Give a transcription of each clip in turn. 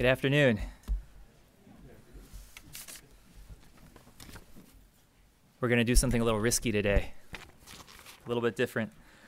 Good afternoon. We're going to do something a little risky today, a little bit different.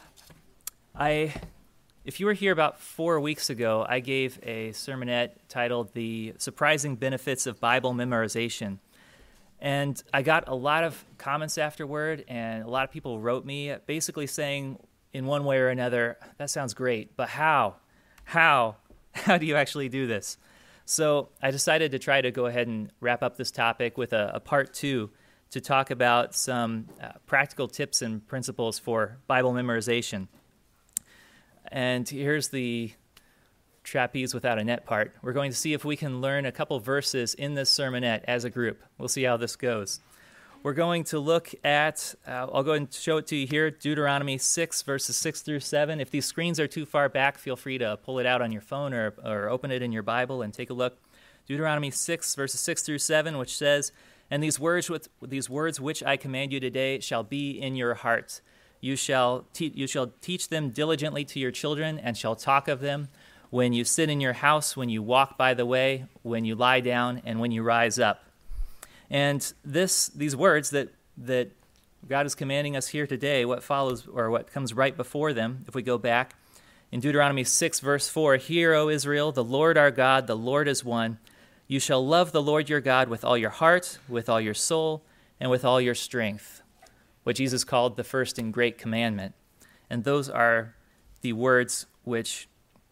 If you were here about 4 weeks ago, I gave a sermonette titled The Surprising Benefits of Bible Memorization. And I got a lot of comments afterward, and a lot of people wrote me basically saying in one way or another, that sounds great, but how? How do you actually do this? So I decided to try to go ahead and wrap up this topic with a part 2 to talk about some practical tips and principles for Bible memorization. And here's the trapeze without a net part. We're going to see if we can learn a couple verses in this sermonette as a group. We'll see how this goes. We're going to look at, I'll go ahead and show it to you here, Deuteronomy 6, verses 6 through 7. If these screens are too far back, feel free to pull it out on your phone or open it in your Bible and take a look. Deuteronomy 6, verses 6 through 7, which says, "And these words which I command you today shall be in your heart. You shall teach them diligently to your children, and shall talk of them when you sit in your house, when you walk by the way, when you lie down, and when you rise up." And these words that God is commanding us here today, what follows or what comes right before them, if we go back, in Deuteronomy 6, verse 4, "Hear, O Israel, the Lord our God, the Lord is one. You shall love the Lord your God with all your heart, with all your soul, and with all your strength," what Jesus called the first and great commandment. And those are the words which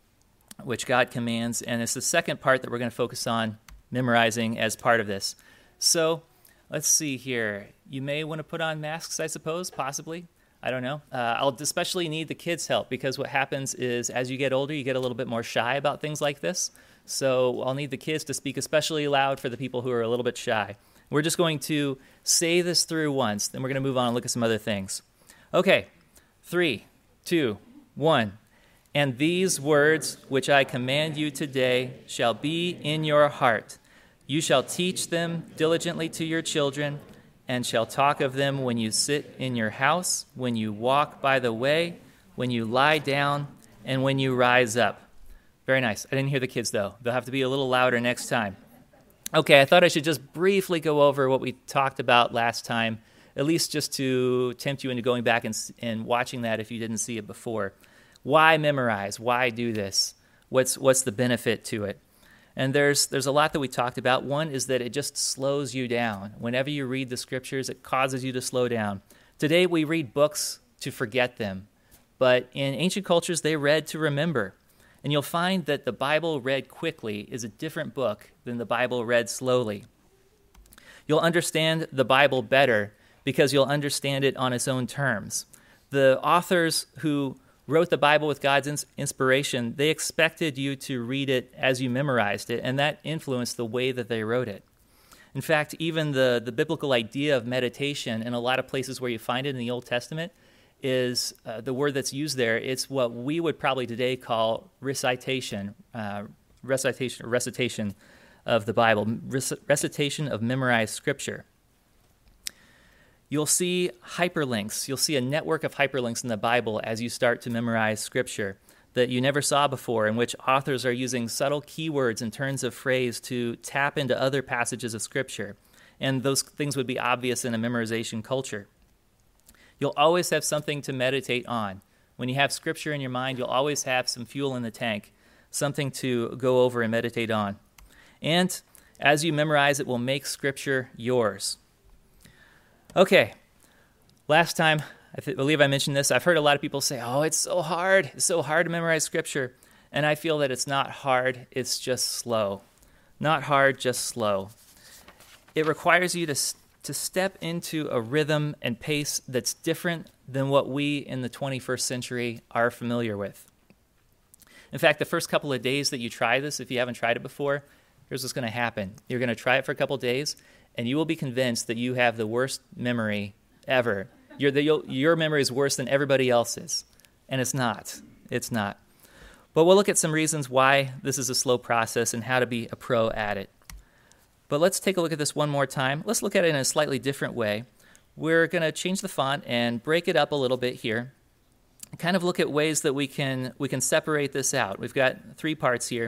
God commands, and it's the second part that we're going to focus on memorizing as part of this. So let's see here. You may want to put on masks, I suppose, possibly. I don't know. I'll especially need the kids' help, because what happens is as you get older, you get a little bit more shy about things like this. So I'll need the kids to speak especially loud for the people who are a little bit shy. We're just going to say this through once, then we're going to move on and look at some other things. Okay, 3, 2, 1. "And these words which I command you today shall be in your heart. You shall teach them diligently to your children, and shall talk of them when you sit in your house, when you walk by the way, when you lie down, and when you rise up." Very nice. I didn't hear the kids, though. They'll have to be a little louder next time. Okay, I thought I should just briefly go over what we talked about last time, at least just to tempt you into going back and watching that if you didn't see it before. Why memorize? Why do this? What's the benefit to it? And there's a lot that we talked about. One is that it just slows you down. Whenever you read the scriptures, it causes you to slow down. Today we read books to forget them, but in ancient cultures they read to remember. And you'll find that the Bible read quickly is a different book than the Bible read slowly. You'll understand the Bible better because you'll understand it on its own terms. The authors who wrote the Bible with God's inspiration, they expected you to read it as you memorized it, and that influenced the way that they wrote it. In fact, even the biblical idea of meditation, in a lot of places where you find it in the Old Testament, is the word that's used there. It's what we would probably today call recitation of the Bible, recitation of memorized scripture. You'll see hyperlinks. You'll see a network of hyperlinks in the Bible as you start to memorize scripture that you never saw before, in which authors are using subtle keywords and turns of phrase to tap into other passages of scripture. And those things would be obvious in a memorization culture. You'll always have something to meditate on. When you have scripture in your mind, you'll always have some fuel in the tank, something to go over and meditate on. And as you memorize, it will make scripture yours. Okay, last time, I believe I mentioned this, I've heard a lot of people say, "Oh, it's so hard to memorize scripture." And I feel that it's not hard, it's just slow. Not hard, just slow. It requires you to step into a rhythm and pace that's different than what we in the 21st century are familiar with. In fact, the first couple of days that you try this, if you haven't tried it before, here's what's going to happen. You're going to try it for a couple of days, and you will be convinced that you have the worst memory ever. Your memory is worse than everybody else's, and it's not. It's not. But we'll look at some reasons why this is a slow process and how to be a pro at it. But let's take a look at this one more time. Let's look at it in a slightly different way. We're going to change the font and break it up a little bit here. Kind of look at ways that we can separate this out. We've got 3 parts here.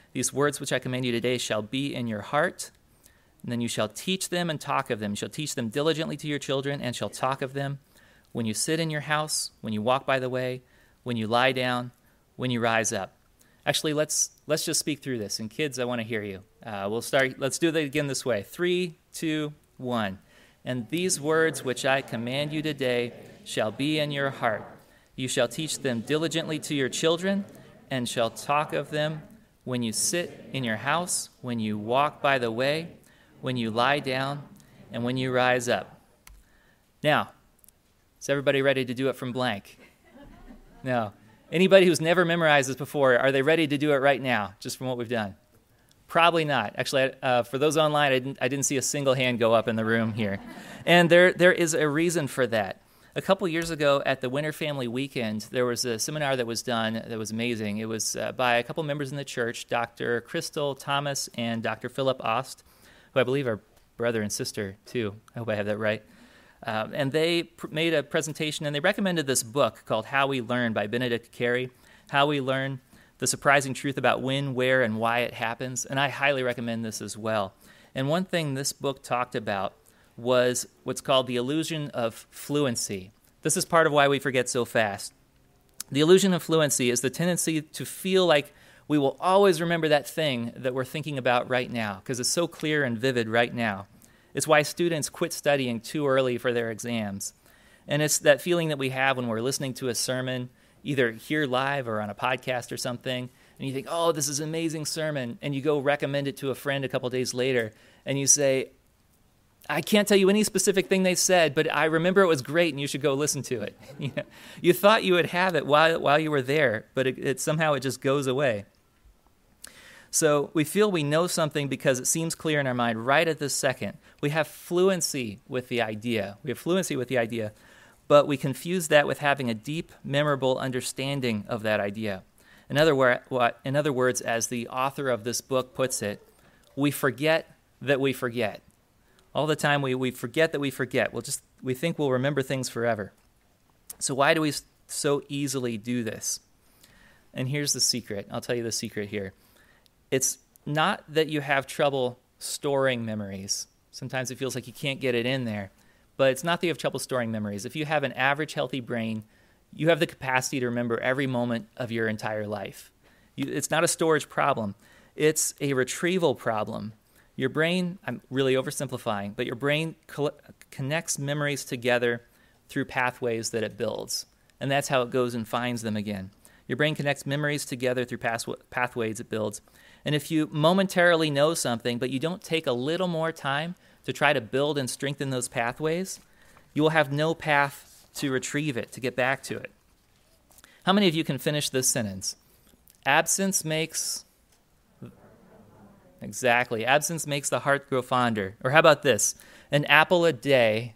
These words which I command you today shall be in your heart, and then you shall teach them and talk of them. You shall teach them diligently to your children and shall talk of them when you sit in your house, when you walk by the way, when you lie down, when you rise up. Actually, let's just speak through this. And kids, I want to hear you. Let's do that again this way. 3, 2, 1. And these words which I command you today shall be in your heart. You shall teach them diligently to your children and shall talk of them when you sit in your house, when you walk by the way, when you lie down, and when you rise up. Now, is everybody ready to do it from blank? No. Anybody who's never memorized this before, are they ready to do it right now, just from what we've done? Probably not. Actually, for those online, I didn't see a single hand go up in the room here. And there is a reason for that. A couple years ago at the Winter Family Weekend, there was a seminar that was done that was amazing. It was by a couple members in the church, Dr. Crystal Thomas and Dr. Philip Ost, who I believe are brother and sister, too. I hope I have that right. And they made a presentation, and they recommended this book called How We Learn by Benedict Carey. How We Learn, the surprising truth about when, where, and why it happens. And I highly recommend this as well. And one thing this book talked about was what's called the illusion of fluency. This is part of why we forget so fast. The illusion of fluency is the tendency to feel like we will always remember that thing that we're thinking about right now because it's so clear and vivid right now. It's why students quit studying too early for their exams. And it's that feeling that we have when we're listening to a sermon, either here live or on a podcast or something, and you think, oh, this is an amazing sermon, and you go recommend it to a friend a couple days later, and you say, I can't tell you any specific thing they said, but I remember it was great, and you should go listen to it. You thought you would have it while you were there, but it somehow it just goes away. So we feel we know something because it seems clear in our mind right at this second. We have fluency with the idea. But we confuse that with having a deep, memorable understanding of that idea. In other words, as the author of this book puts it, we forget that we forget. All the time we forget that we forget. We think we'll remember things forever. So why do we so easily do this? And here's the secret. I'll tell you the secret here. It's not that you have trouble storing memories. Sometimes it feels like you can't get it in there. But it's not that you have trouble storing memories. If you have an average healthy brain, you have the capacity to remember every moment of your entire life. It's not a storage problem. It's a retrieval problem. Your brain, I'm really oversimplifying, but your brain connects memories together through pathways that it builds. And that's how it goes and finds them again. Your brain connects memories together through pathways it builds. And if you momentarily know something, but you don't take a little more time to try to build and strengthen those pathways, you will have no path to retrieve it, to get back to it. How many of you can finish this sentence? Absence makes... Exactly. Absence makes the heart grow fonder. Or how about this? An apple a day.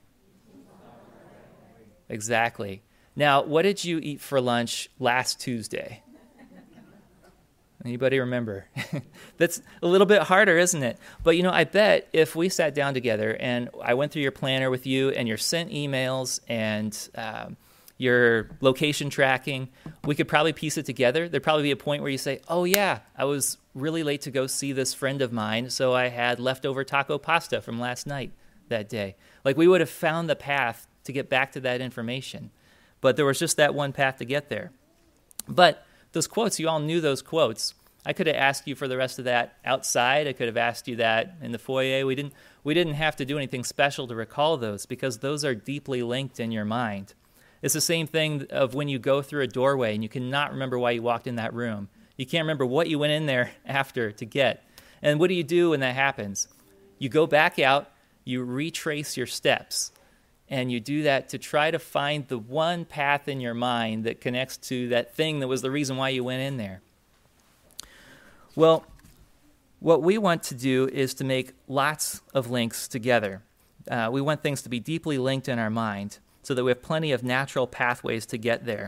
Exactly. Now, what did you eat for lunch last Tuesday? Anybody remember? That's a little bit harder, isn't it? But, I bet if we sat down together and I went through your planner with you and your sent emails and your location tracking, we could probably piece it together. There'd probably be a point where you say, oh, yeah, I was really late to go see this friend of mine, so I had leftover taco pasta from last night that day. Like we would have found the path to get back to that information. But there was just that one path to get there. But those quotes, you all knew those quotes. I could have asked you for the rest of that outside. I could have asked you that in the foyer. We didn't have to do anything special to recall those because those are deeply linked in your mind. It's the same thing of when you go through a doorway and you cannot remember why you walked in that room. You can't remember what you went in there after to get. And what do you do when that happens? You go back out, you retrace your steps. And you do that to try to find the one path in your mind that connects to that thing that was the reason why you went in there. Well, what we want to do is to make lots of links together. We want things to be deeply linked in our mind so that we have plenty of natural pathways to get there.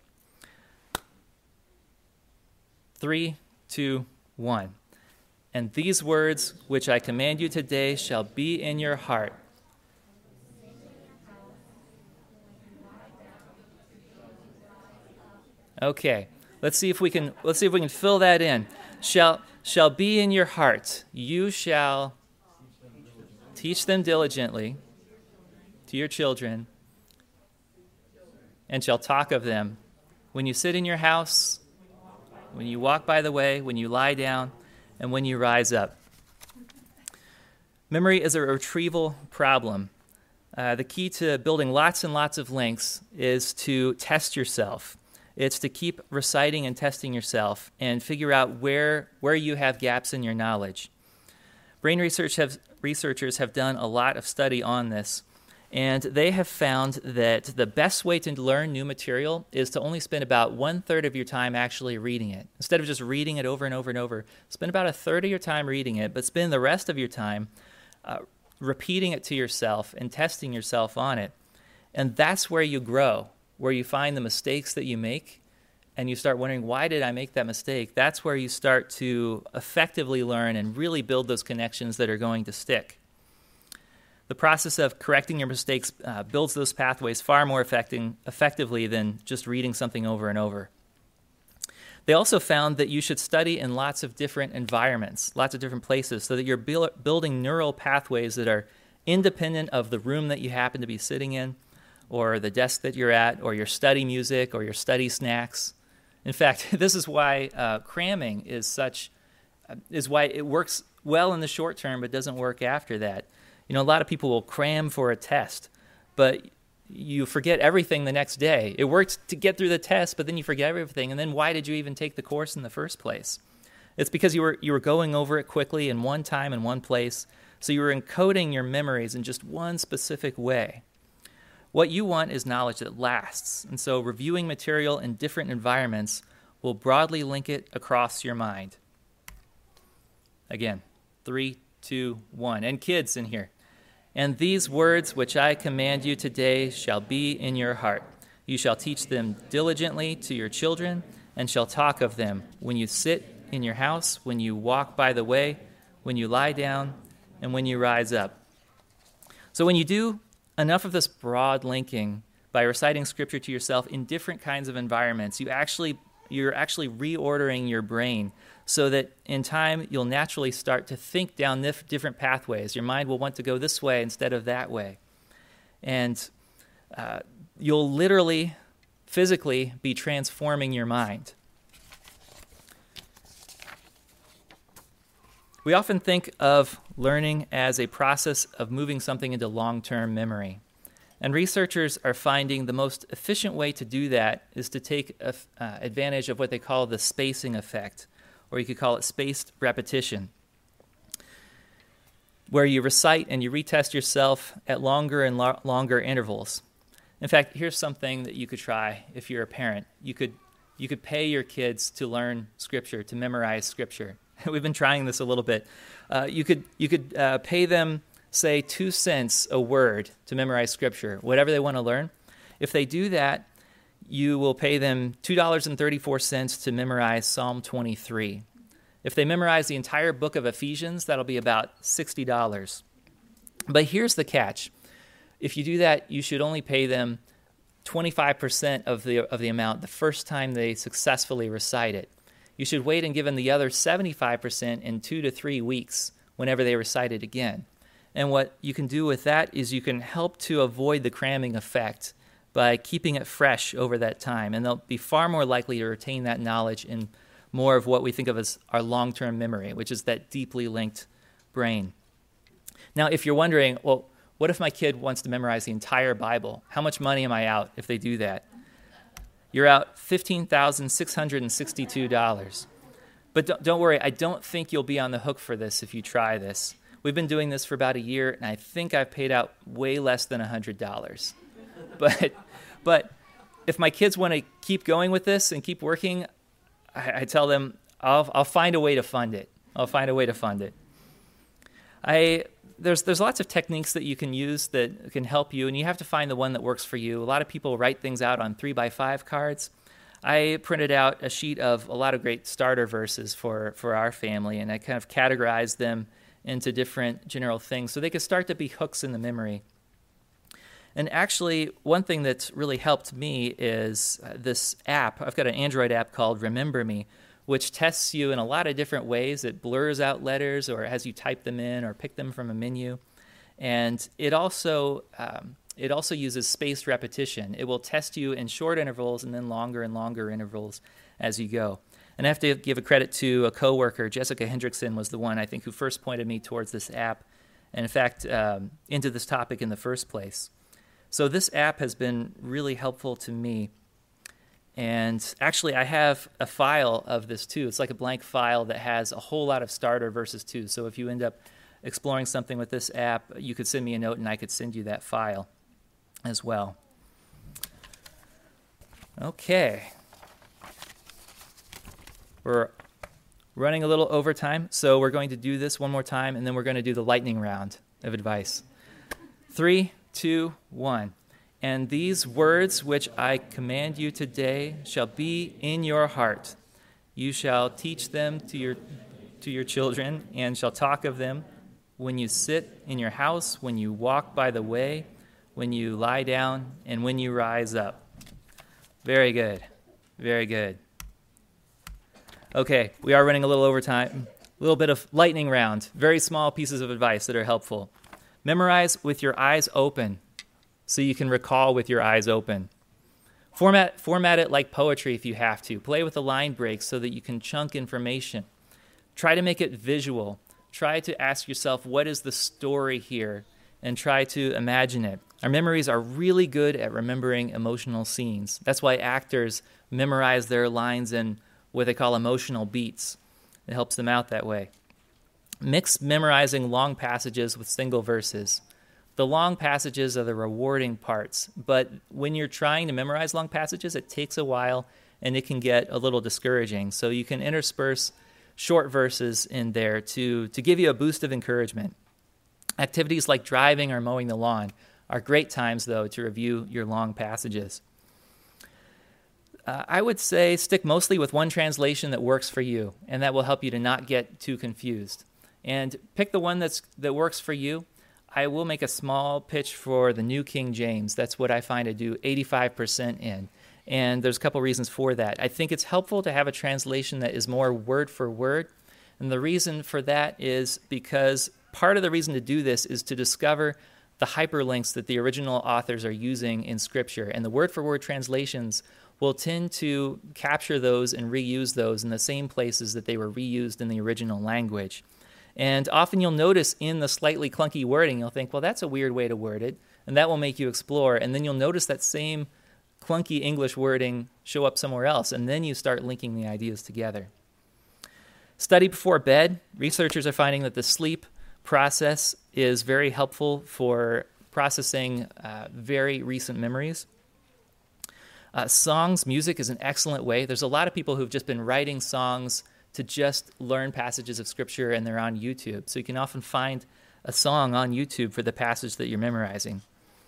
3, 2, 1. And these words which I command you today shall be in your heart. Okay, let's see if we can fill that in. Shall shall be in your heart. You shall teach them diligently to your children, and shall talk of them when you sit in your house, when you walk by the way, when you lie down, and when you rise up. Memory is a retrieval problem. The key to building lots and lots of links is to test yourself. It's to keep reciting and testing yourself and figure out where you have gaps in your knowledge. Brain researchers have done a lot of study on this, and they have found that the best way to learn new material is to only spend about 1/3 of your time actually reading it. Instead of just reading it over and over and over, spend about 1/3 of your time reading it, but spend the rest of your time repeating it to yourself and testing yourself on it. And that's where you grow, where you find the mistakes that you make, and you start wondering, why did I make that mistake? That's where you start to effectively learn and really build those connections that are going to stick. The process of correcting your mistakes builds those pathways far more effectively than just reading something over and over. They also found that you should study in lots of different environments, lots of different places, so that you're building neural pathways that are independent of the room that you happen to be sitting in, or the desk that you're at, or your study music, or your study snacks. In fact, this is why cramming is why it works well in the short term, but doesn't work after that. You know, a lot of people will cram for a test, but you forget everything the next day. It worked to get through the test, but then you forget everything, and then why did you even take the course in the first place? It's because you were going over it quickly in one time in one place, so you were encoding your memories in just one specific way. What you want is knowledge that lasts, and so reviewing material in different environments will broadly link it across your mind. Again, 3, 2, 1. And kids in here. And these words which I command you today shall be in your heart. You shall teach them diligently to your children, and shall talk of them when you sit in your house, when you walk by the way, when you lie down, and when you rise up. So when you do enough of this broad linking by reciting Scripture to yourself in different kinds of environments, you're actually reordering your brain so that in time you'll naturally start to think down different pathways. Your mind will want to go this way instead of that way. And you'll literally, physically be transforming your mind. We often think of learning as a process of moving something into long-term memory. And researchers are finding the most efficient way to do that is to take advantage of what they call the spacing effect, or you could call it spaced repetition, where you recite and you retest yourself at longer and longer intervals. In fact, here's something that you could try if you're a parent. You could pay your kids to learn Scripture, to memorize Scripture. We've been trying this a little bit. You could pay them, say, 2 cents a word to memorize Scripture, whatever they want to learn. If they do that, you will pay them $2.34 to memorize Psalm 23. If they memorize the entire book of Ephesians, that'll be about $60. But here's the catch. If you do that, you should only pay them 25% of the amount the first time they successfully recite it. You should wait and give them the other 75% in 2 to 3 weeks whenever they recite it again. And what you can do with that is you can help to avoid the cramming effect by keeping it fresh over that time. And they'll be far more likely to retain that knowledge in more of what we think of as our long-term memory, which is that deeply linked brain. Now, if you're wondering, well, what if my kid wants to memorize the entire Bible? How much money am I out if they do that? You're out $15,662. But don't worry, I don't think you'll be on the hook for this if you try this. We've been doing this for about a year, and I think I've paid out way less than $100. But if my kids want to keep going with this and keep working, I tell them I'll find a way to fund it. There's lots of techniques that you can use that can help you, and you have to find the one that works for you. A lot of people write things out on 3x5 cards. I printed out a sheet of a lot of great starter verses for our family, and I kind of categorized them into different general things so they could start to be hooks in the memory. And actually, one thing that's really helped me is this app. I've got an Android app called Remember Me, which tests you in a lot of different ways. It blurs out letters or has you type them in or pick them from a menu. And it also uses spaced repetition. It will test you in short intervals and then longer and longer intervals as you go. And I have to give a credit to a coworker. Jessica Hendrickson was the one, I think, who first pointed me towards this app, and in fact, into this topic in the first place. So this app has been really helpful to me. And actually, I have a file of this too. It's like a blank file that has a whole lot of starter verses too. So if you end up exploring something with this app, you could send me a note and I could send you that file as well. Okay. We're running a little overtime, so we're going to do this one more time, and then we're going to do the lightning round of advice. 3, 2, 1. And these words which I command you today shall be in your heart. You shall teach them to your children, and shall talk of them when you sit in your house, when you walk by the way, when you lie down, and when you rise up. Very good. Very good. Okay, we are running a little overtime. A little bit of lightning round. Very small pieces of advice that are helpful. Memorize with your eyes open so you can recall with your eyes open. Format it like poetry if you have to. Play with the line breaks so that you can chunk information. Try to make it visual. Try to ask yourself, what is the story here? And try to imagine it. Our memories are really good at remembering emotional scenes. That's why actors memorize their lines in what they call emotional beats. It helps them out that way. Mix memorizing long passages with single verses. The long passages are the rewarding parts, but when you're trying to memorize long passages, it takes a while and it can get a little discouraging. So you can intersperse short verses in there to give you a boost of encouragement. Activities like driving or mowing the lawn are great times, though, to review your long passages. I would say stick mostly with one translation that works for you, and that will help you to not get too confused. And pick the one that works for you. I will make a small pitch for the New King James. That's what I find I do 85% in. And there's a couple reasons for that. I think it's helpful to have a translation that is more word for word. And the reason for that is because part of the reason to do this is to discover the hyperlinks that the original authors are using in Scripture. And the word for word translations will tend to capture those and reuse those in the same places that they were reused in the original language. And often you'll notice in the slightly clunky wording, you'll think, well, that's a weird way to word it, and that will make you explore. And then you'll notice that same clunky English wording show up somewhere else, and then you start linking the ideas together. Study before bed. Researchers are finding that the sleep process is very helpful for processing very recent memories. Songs, music is an excellent way. There's a lot of people who've just been writing songs to just learn passages of Scripture, and they're on YouTube. So you can often find a song on YouTube for the passage that you're memorizing.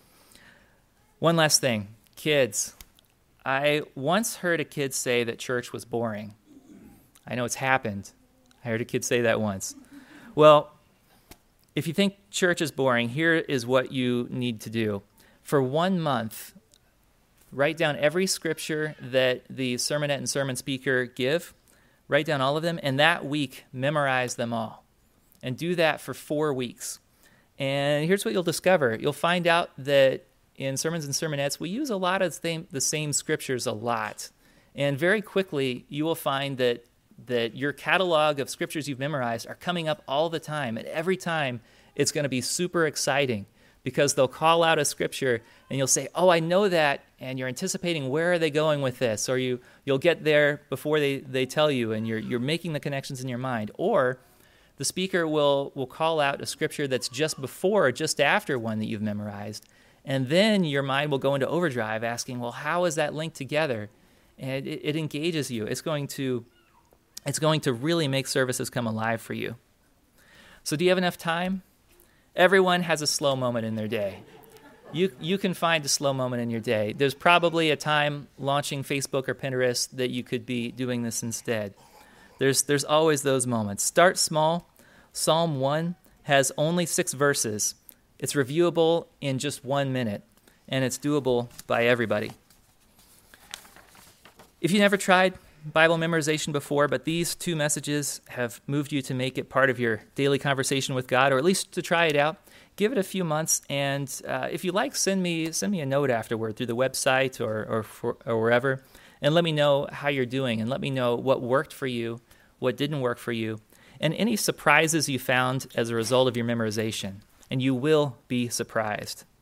One last thing, kids. I once heard a kid say that church was boring. I know it's happened. I heard a kid say that once. Well, if you think church is boring, here is what you need to do. For 1 month, write down every scripture that the sermonette and sermon speaker give. Write down all of them, and that week, memorize them all. And do that for 4 weeks. And here's what you'll discover. You'll find out that in sermons and sermonettes, we use a lot of the same scriptures a lot. And very quickly, you will find that your catalog of scriptures you've memorized are coming up all the time. And every time, it's going to be super exciting because they'll call out a scripture and you'll say, oh, I know that, and you're anticipating where are they going with this, or you'll get there before they tell you, and you're making the connections in your mind. Or the speaker will call out a scripture that's just before or just after one that you've memorized, and then your mind will go into overdrive asking, well, how is that linked together? And it engages you. It's going to really make services come alive for you. So do you have enough time? Everyone has a slow moment in their day. You can find a slow moment in your day. There's probably a time launching Facebook or Pinterest that you could be doing this instead. There's always those moments. Start small. Psalm 1 has only 6 verses. It's reviewable in just 1 minute, and it's doable by everybody. If you never tried, Bible memorization before, but these 2 messages have moved you to make it part of your daily conversation with God, or at least to try it out. Give it a few months, and if you like, send me a note afterward through the website or wherever, and let me know how you're doing, and let me know what worked for you, what didn't work for you, and any surprises you found as a result of your memorization. And you will be surprised.